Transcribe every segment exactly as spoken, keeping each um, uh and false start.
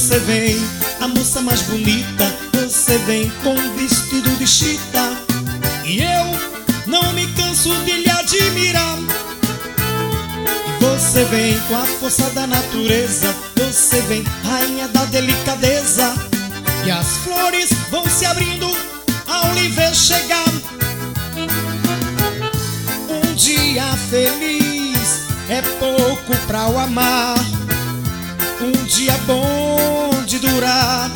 você vem, a moça mais bonita. Você vem com um vestido de chita, e eu não me canso de lhe admirar. E você vem com a força da natureza. Você vem, rainha da delicadeza. E as flores vão se abrindo ao lhe ver chegar. Um dia feliz é pouco pra o amar. Um dia bom de durar.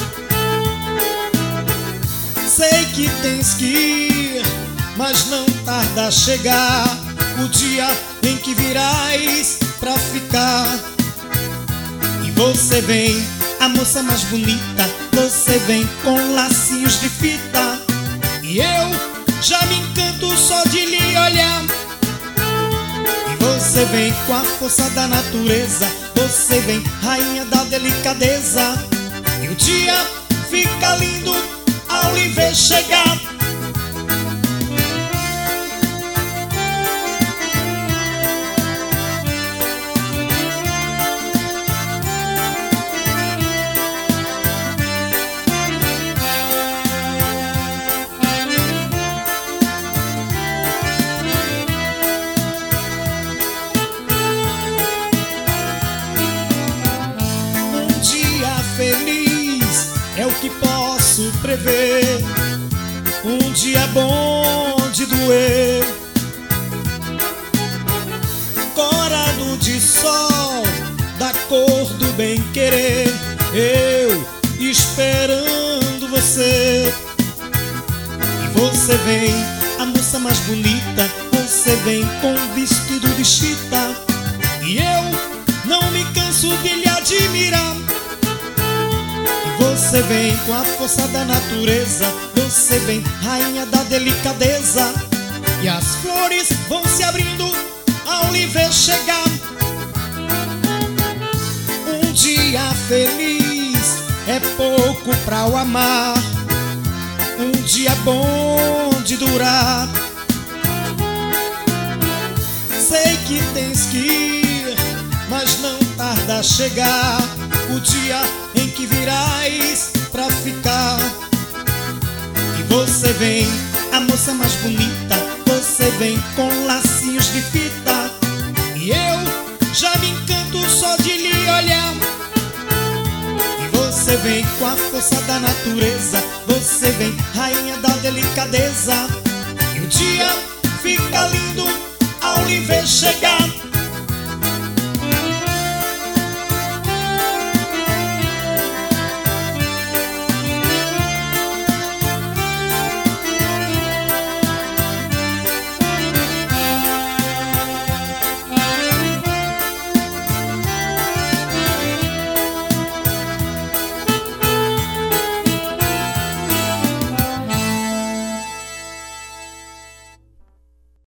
Sei que tens que ir, mas não tarda a chegar o dia em que virás pra ficar. E você vem, a moça mais bonita. Você vem com lacinhos de fita, e eu já me encanto só de lhe olhar. E você vem com a força da natureza. Você vem, rainha da delicadeza. E o dia fica lindo ao lhe ver chegar. Feliz é o que posso prever. Um dia bom de doer, corado de sol, da cor do bem-querer. Eu esperando você. E você vem, a moça mais bonita. Você vem com um vestido de chita, e eu não me canso de lhe admirar. Você vem com a força da natureza. Você vem, rainha da delicadeza. E as flores vão se abrindo ao lhe ver chegar. Um dia feliz é pouco pra o amar. Um dia bom de durar. Sei que tens que ir, mas não tarda a chegar o dia em que virás pra ficar. E você vem, a moça mais bonita. Você vem com lacinhos de fita, e eu já me encanto só de lhe olhar. E você vem com a força da natureza. Você vem, rainha da delicadeza. E o dia fica lindo ao lhe ver chegar.